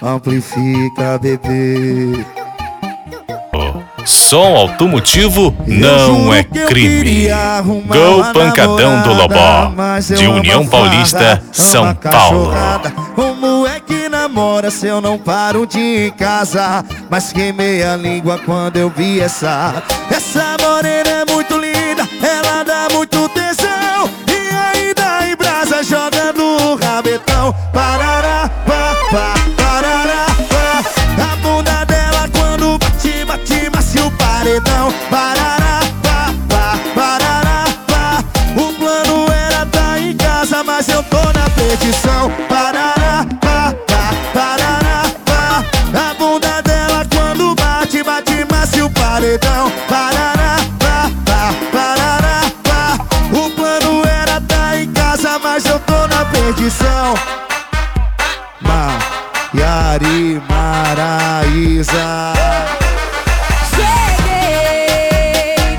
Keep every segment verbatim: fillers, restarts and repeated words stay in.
amplifica, bebê. Som automotivo não é crime. Gol Pancadão do Lobó, de União Paulista, São Paulo. Como é que namora se eu não paro de ir em casa? Mas queimei a língua quando eu vi essa Essa morena é muito linda, ela dá muito tesão. E ainda em brasa jogando o rabetão. Parará, pá, pá, parará, pá. A bunda dela quando bate, bate, macio paredão. Parará, pá, pá, parará, pá. O plano era tá em casa, mas eu tô na petição. Parará, pá, pá, parará, pá. A bunda dela quando bate, bate, macio paredão. Parará, pá, pá, parará, pá. O plano era tá em casa, mas eu tô na perdição. Maiara Maraísa. Cheguei,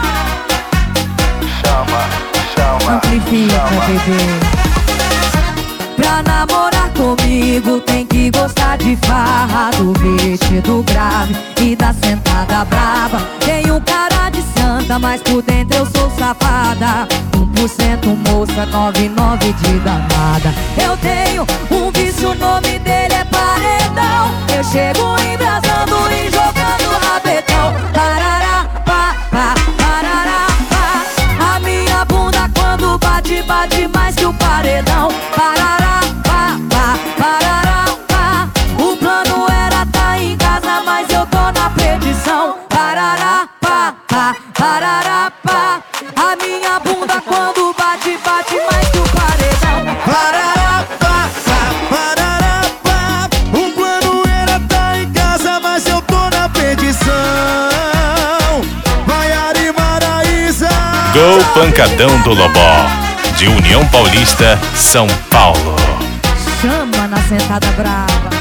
Chama, chama, amplifica, chama. bebê. Pra namorar comigo tem que gostar de farra, do vestido grave e da sentada brava. Tenho cara de santa, mas por dentro eu sou safada. Um por cento moça, nove nove de danada. Eu tenho um vício, o nome dele é paredão. Eu chego embrasando e jogando rabetão. Parará, pá, pá, parará, pá. A minha bunda quando bate, bate mais que o paredão. Parará, pá, pá, parará, pá. O plano era tá em casa, mas eu tô na perdição. Parará, pá, pá, parará, pá. A minha bunda quando bate, bate mais que o paredão. Parará, pá, pá, parará, pá. O plano era tá em casa, mas eu tô na perdição. Maiara Maraísa. Gol Pancadão do Lobó, de União Paulista, São Paulo. Chama na sentada brava.